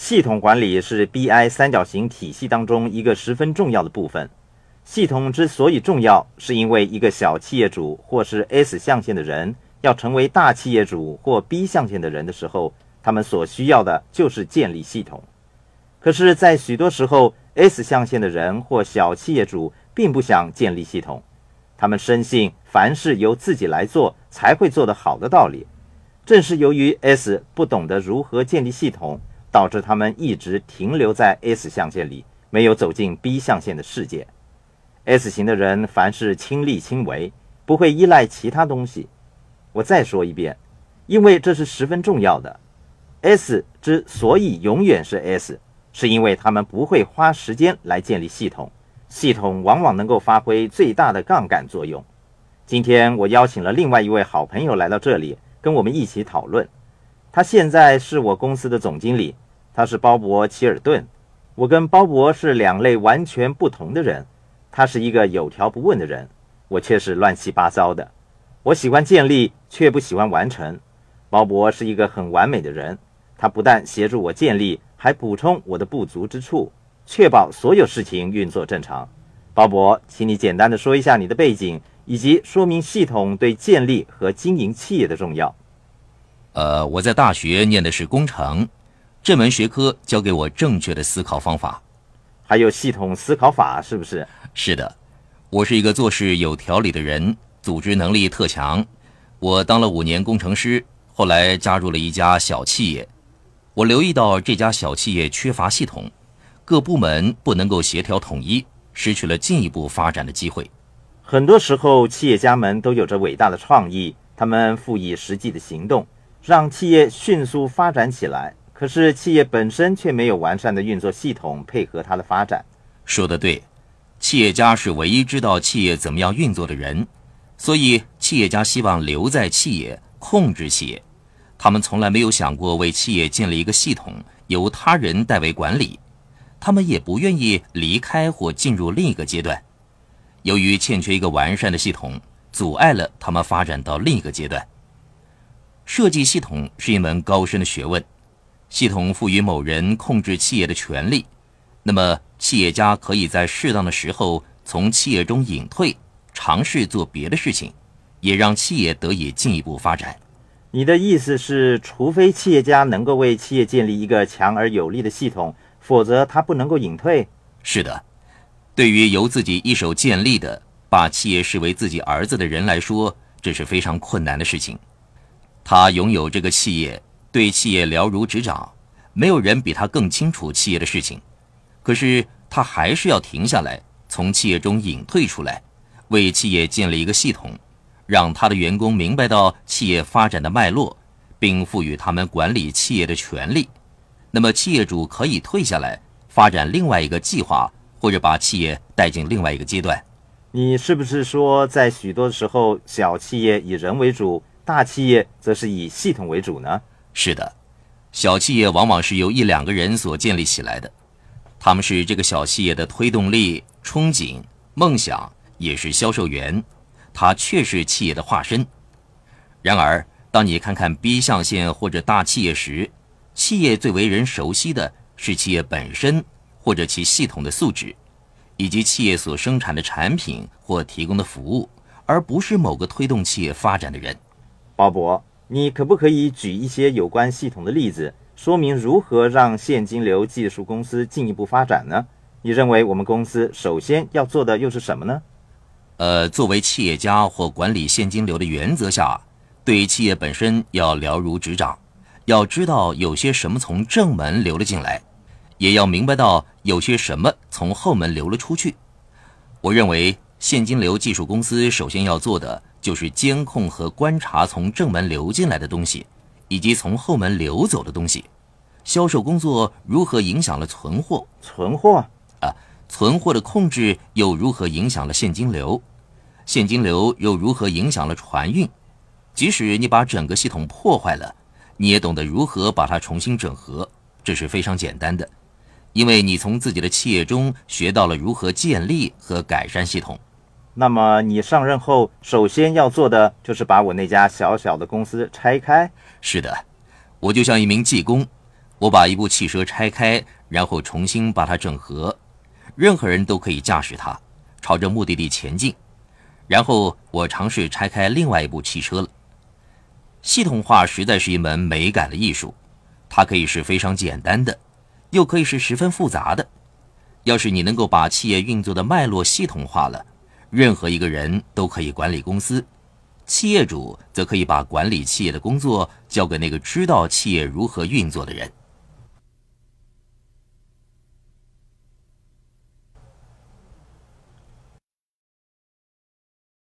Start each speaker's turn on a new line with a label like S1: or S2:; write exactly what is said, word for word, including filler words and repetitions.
S1: 系统管理是 B I 三角形体系当中一个十分重要的部分。系统之所以重要，是因为一个小企业主或是 S 象限的人要成为大企业主或 B 象限的人的时候，他们所需要的就是建立系统。可是在许多时候， S 象限的人或小企业主并不想建立系统，他们深信凡事由自己来做才会做得好的道理。正是由于 S 不懂得如何建立系统，导致他们一直停留在 S 象限里，没有走进 B 象限的世界。S 型的人凡事亲力亲为，不会依赖其他东西。我再说一遍，因为这是十分重要的。S 之所以永远是 S， 是因为他们不会花时间来建立系统，系统往往能够发挥最大的杠杆作用。今天我邀请了另外一位好朋友来到这里，跟我们一起讨论。他现在是我公司的总经理，他是鲍勃·齐尔顿。我跟鲍勃是两类完全不同的人。他是一个有条不紊的人，我却是乱七八糟的。我喜欢建立，却不喜欢完成。鲍勃是一个很完美的人，他不但协助我建立，还补充我的不足之处，确保所有事情运作正常。鲍勃，请你简单的说一下你的背景，以及说明系统对建立和经营企业的重要。
S2: 呃，我在大学念的是工程，这门学科教给我正确的思考方法。
S1: 还有系统思考法，是不是？
S2: 是的，我是一个做事有条理的人，组织能力特强。我当了五年工程师，后来加入了一家小企业。我留意到这家小企业缺乏系统，各部门不能够协调统一，失去了进一步发展的机会。
S1: 很多时候，企业家们都有着伟大的创意，他们赋以实际的行动，让企业迅速发展起来。可是企业本身却没有完善的运作系统配合它的发展。
S2: 说得对，企业家是唯一知道企业怎么样运作的人，所以企业家希望留在企业，控制企业。他们从来没有想过为企业建立一个系统，由他人代为管理。他们也不愿意离开或进入另一个阶段。由于欠缺一个完善的系统，阻碍了他们发展到另一个阶段。设计系统是一门高深的学问。系统赋予某人控制企业的权利，那么企业家可以在适当的时候从企业中隐退，尝试做别的事情，也让企业得以进一步发展。
S1: 你的意思是，除非企业家能够为企业建立一个强而有力的系统，否则他不能够隐退？
S2: 是的，对于由自己一手建立的，把企业视为自己儿子的人来说，这是非常困难的事情。他拥有这个企业，对企业了如指掌，没有人比他更清楚企业的事情。可是他还是要停下来，从企业中隐退出来，为企业建立一个系统，让他的员工明白到企业发展的脉络，并赋予他们管理企业的权利。那么企业主可以退下来，发展另外一个计划，或者把企业带进另外一个阶段。
S1: 你是不是说，在许多时候，小企业以人为主，大企业则是以系统为主呢？
S2: 是的，小企业往往是由一两个人所建立起来的，他们是这个小企业的推动力、憧憬、梦想，也是销售员，他确是企业的化身。然而，当你看看 B 象限或者大企业时，企业最为人熟悉的是企业本身或者其系统的素质，以及企业所生产的产品或提供的服务，而不是某个推动企业发展的人。
S1: 鲍勃，你可不可以举一些有关系统的例子，说明如何让现金流技术公司进一步发展呢？你认为我们公司首先要做的又是什么呢？
S2: 呃，作为企业家或管理现金流的原则下，对企业本身要了如指掌，要知道有些什么从正门流了进来，也要明白到有些什么从后门流了出去。我认为现金流技术公司首先要做的就是监控和观察从正门流进来的东西，以及从后门流走的东西。销售工作如何影响了存货？
S1: 存货
S2: 啊，存货的控制又如何影响了现金流？现金流又如何影响了船运？即使你把整个系统破坏了，你也懂得如何把它重新整合，这是非常简单的，因为你从自己的企业中学到了如何建立和改善系统。
S1: 那么你上任后首先要做的就是把我那家小小的公司拆开？
S2: 是的，我就像一名技工， 我把一部汽车拆开，然后重新把它整合，任何人都可以驾驶它，朝着目的地前进。然后我尝试拆开另外一部汽车了。系统化实在是一门美感的艺术，它可以是非常简单的，又可以是十分复杂的。要是你能够把企业运作的脉络系统化了，任何一个人都可以管理公司，企业主则可以把管理企业的工作交给那个知道企业如何运作的人。